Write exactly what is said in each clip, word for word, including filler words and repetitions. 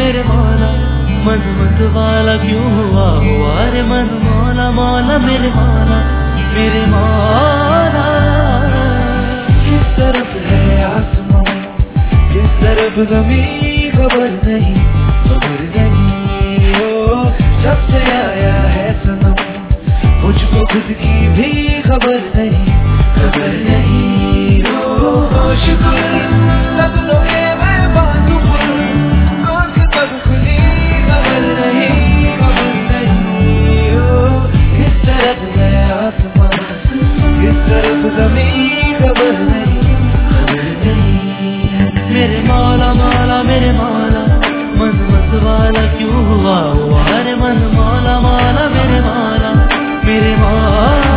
मेरे मौला, मन मत वाला क्यों हुआ हुआ रे मन मौला मौला मेरे मौला मेरे मौला। किस तरफ है आसमान किस तरफ ज़मीन खबर नहीं खबर नहीं ओ जब से आया है सनम मुझको खुद की भी खबर नहीं खबर नहीं ओ होश गुल सपनों के मैं बांधू फूल आँख कब खुली खबर नहीं खबर नहीं ओ किस तरफ है आसमान किस तरफ ज़मीन खबर नहीं खबर नहीं। मेरे मौला मौला मेरे मौला मन मत वाला क्यों हुआ हुआ रे मन मौला मौला मेरे मौला मेरे मौला।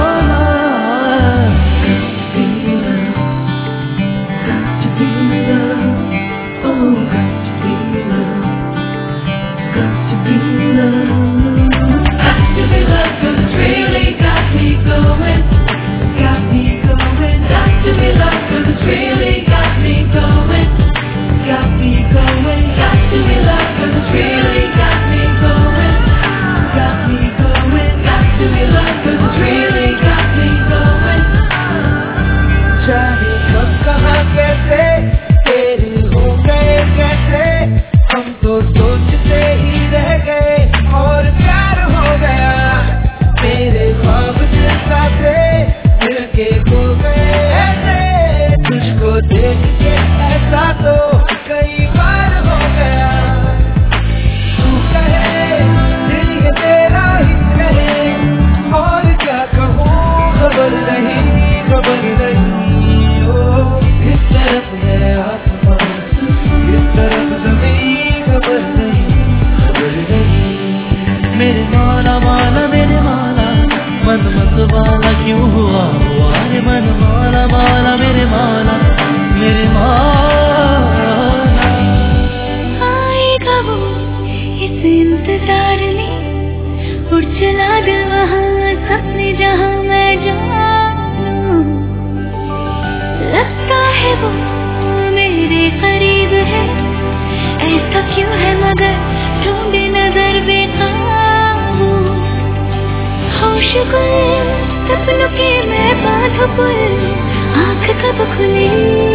मेरे मौला मौला मेरे मौला मन मत वाला क्यों हुआ हुआ रे मन मौला मौला मेरे मौला मेरे मौला। आएगा वो इस इंतजार में उड़ चला दिल वहाँ सपने जहाँ मैं जानूं लगता है वो मेरे करीब है ऐसा क्यों है मगर ढूंढे नजर बेकाबू होश गुल सपनों के मैं बांधू पुल आँख कब खुली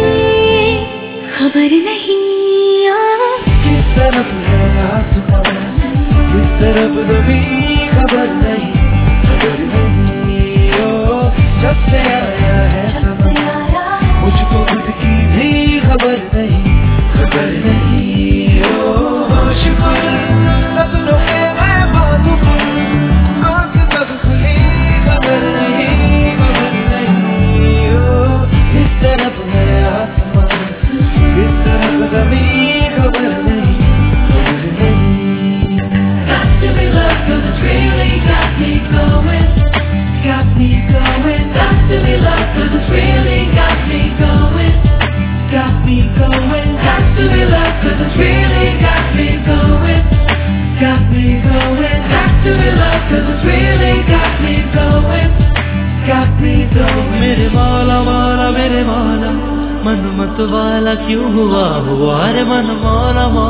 खबर नहीं। किस तरफ है आसमान किस तरफ ज़मीन खबर नहीं खबर नहीं ओ जब से आया है सनम मुझको खुद की भी खबर नहीं खबर नहीं ओ होश गुल सपनों के मैं बांधू फूल आँख कब खुली खबर नहीं खबर नहीं ओ किस तरफ है आसमान किस तरफ ज़मीन खबर नहीं खबर नहीं। Got to be loved 'cause it's really got me going, got me going. Got to be loved 'cause it's really got me going, got me going. Got to be loved 'cause it's really got me going, got me going. Got to be loved 'cause it's really got me going, got me going. मेरे मौला मौला मेरे मौला मन मत वाला क्यों हुआ हुआ रे मन मौला